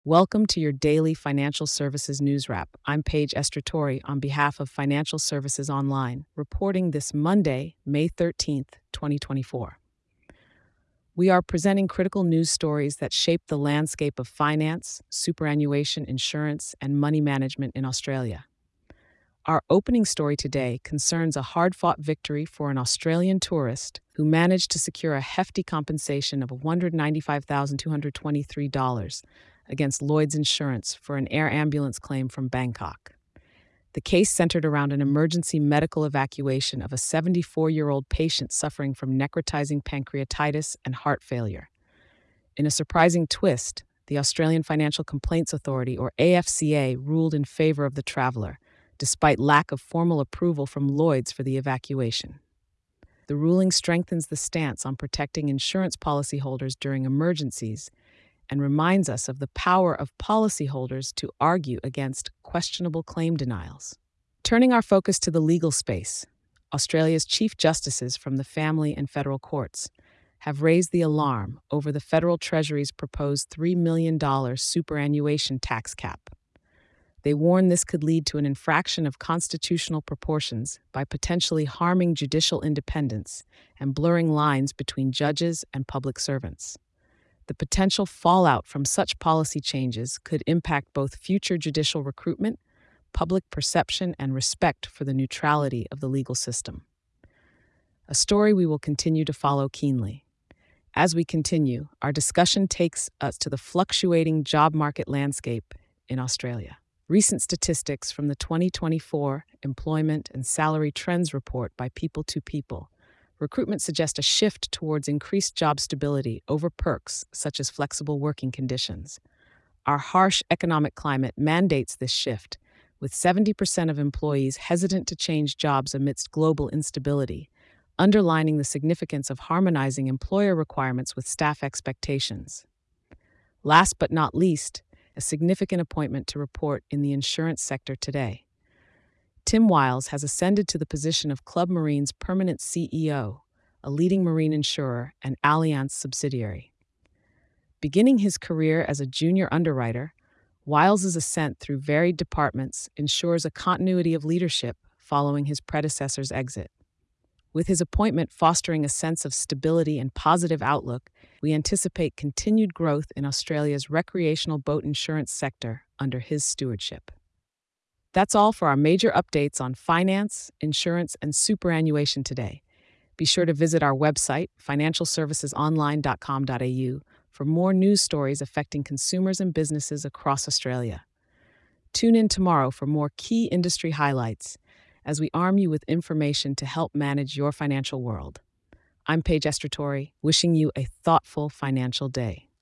Welcome to your daily financial services news wrap. I'm Paige Estratori on behalf of Financial Services Online, reporting this Monday, May 13th, 2024. We are presenting critical news stories that shape the landscape of finance, superannuation, insurance, and money management in Australia. Our opening story today concerns a hard fought victory for an Australian tourist who managed to secure a hefty compensation of $195,223 against Lloyd's Insurance for an air ambulance claim from Bangkok. The case centered around an emergency medical evacuation of a 74-year-old patient suffering from necrotizing pancreatitis and heart failure. In a surprising twist, the Australian Financial Complaints Authority, or AFCA, ruled in favor of the traveler, despite lack of formal approval from Lloyd's for the evacuation. The ruling strengthens the stance on protecting insurance policyholders during emergencies and reminds us of the power of policyholders to argue against questionable claim denials. Turning our focus to the legal space, Australia's Chief Justices from the family and federal courts have raised the alarm over the Federal Treasury's proposed $3 million superannuation tax cap. They warn this could lead to an infraction of constitutional proportions by potentially harming judicial independence and blurring lines between judges and public servants. The potential fallout from such policy changes could impact both future judicial recruitment, public perception, and respect for the neutrality of the legal system. A story we will continue to follow keenly. As we continue, our discussion takes us to the fluctuating job market landscape in Australia. Recent statistics from the 2024 Employment and Salary Trends Report by People to People recruitment suggest a shift towards increased job stability over perks such as flexible working conditions. Our harsh economic climate mandates this shift, with 70% of employees hesitant to change jobs amidst global instability, underlining the significance of harmonizing employer requirements with staff expectations. Last but not least, a significant appointment to report in the insurance sector today. Tim Wiles has ascended to the position of Club Marine's permanent CEO, a leading marine insurer and Allianz subsidiary. Beginning his career as a junior underwriter, Wiles' ascent through varied departments ensures a continuity of leadership following his predecessor's exit. With his appointment fostering a sense of stability and positive outlook, we anticipate continued growth in Australia's recreational boat insurance sector under his stewardship. That's all for our major updates on finance, insurance, and superannuation today. Be sure to visit our website, financialservicesonline.com.au, for more news stories affecting consumers and businesses across Australia. Tune in tomorrow for more key industry highlights as we arm you with information to help manage your financial world. I'm Paige Estratori, wishing you a thoughtful financial day.